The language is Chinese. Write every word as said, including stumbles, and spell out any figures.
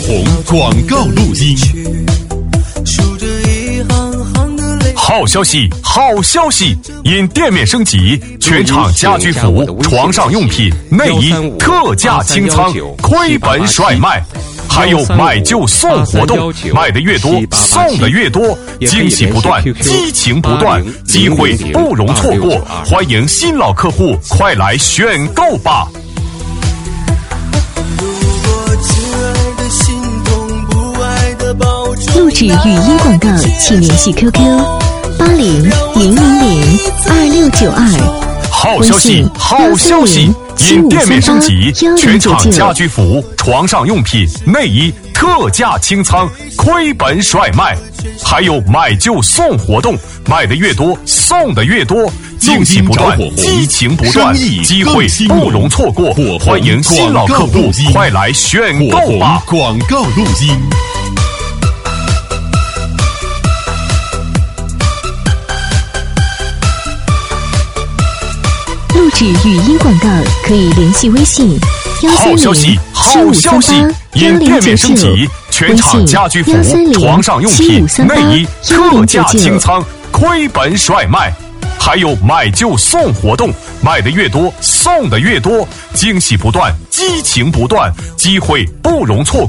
红广告录音。好消息，好消息！因店面升级，全场家居服、床上用品、内衣特价清仓，亏本甩卖。还有买旧送活动，买的越多送的越多，惊喜不断，激情不断，机会不容错过，欢迎新老客户快来选购吧。 录制语音广告请联系 Q Q 八零零零零二六九二。 好消息，好消息！因店面升级，全场家居服、床上用品、内衣特价清仓，亏本甩卖。还有买旧送活动，买的越多送的越多，惊喜不断，激情不断，机会不容错过，欢迎新老客户快来选购吧。 广告录音。 录制语音广告可以联系微信幺三零七五三八因店面升级，全场家居服、床上用品、内衣特价清仓，亏本甩卖。还有买旧送活动，买的越多送的越多，惊喜不断，激情不断，机会不容错过。